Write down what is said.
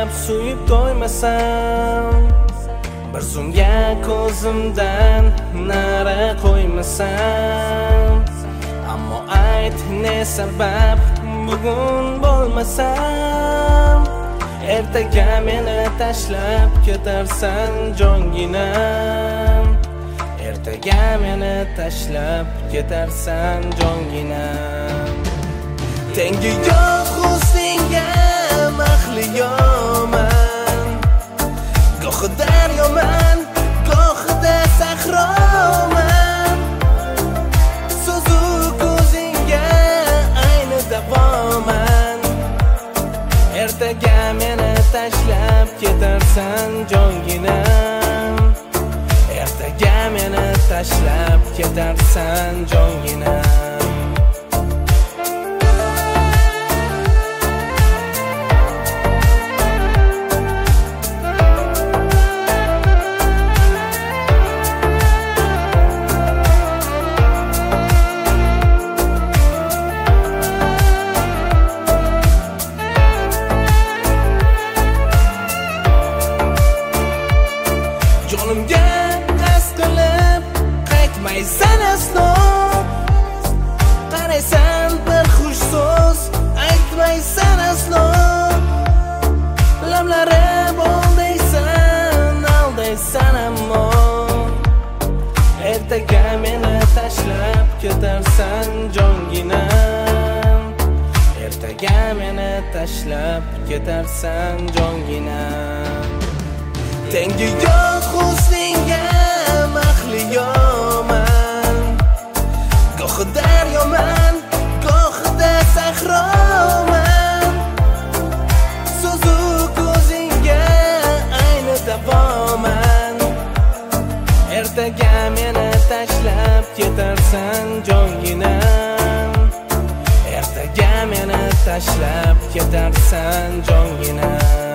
tashlab suyib to'ymasam, bir zumga ko'zimdan nari qo'ymasam. Ammo ayt ne sabab bugun bo'lmasam, ertaga meni tashlab ketarsan jonginam. Ertaga meni tashlab ketarsan jonginam. Tengi yo'q husningga mahliyoman, gohi daryoman, gohida sahroman. So'zu ko'zingga ayni davoman, ertaga meni tashlab ketarsan jonginam. Ertaga meni tashlab ketarsan jonginam. Jonimga qasd qilib qaytmaysan aslo, qaraysan bir xush so'z aytmaysan aslo. Lablarim aldaysan ammo, ertaga meni tashlab ketarsan jonginam. Ertaga meni tashlab ketarsan jonginam. Tengi yo'q husningga mahliyoman, gohi daryoman, gohida sahroman. So'zu ko'zingga ayni davoman, ertaga meni tashlab ketarsan jonginam. Ertaga meni tashlab ketarsan jonginam.